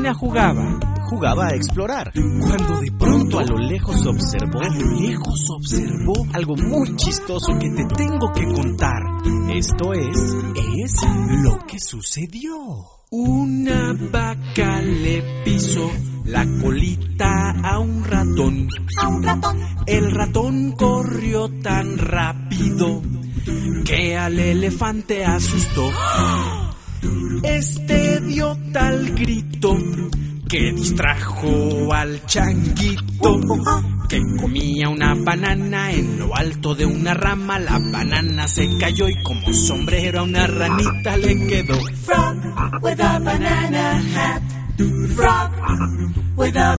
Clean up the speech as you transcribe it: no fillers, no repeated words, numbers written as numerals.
gallina jugaba a explorar, cuando de pronto a lo lejos observó algo muy chistoso que te tengo que contar. Esto es lo que sucedió. Una vaca le pisó la colita a un ratón. El ratón corrió tan rápido que al elefante asustó. Este dio tal grito que distrajo al changuito, que comía una banana en lo alto de una rama. La banana se cayó y como sombrero a una ranita le quedó. Frog with a banana hat. Frog with a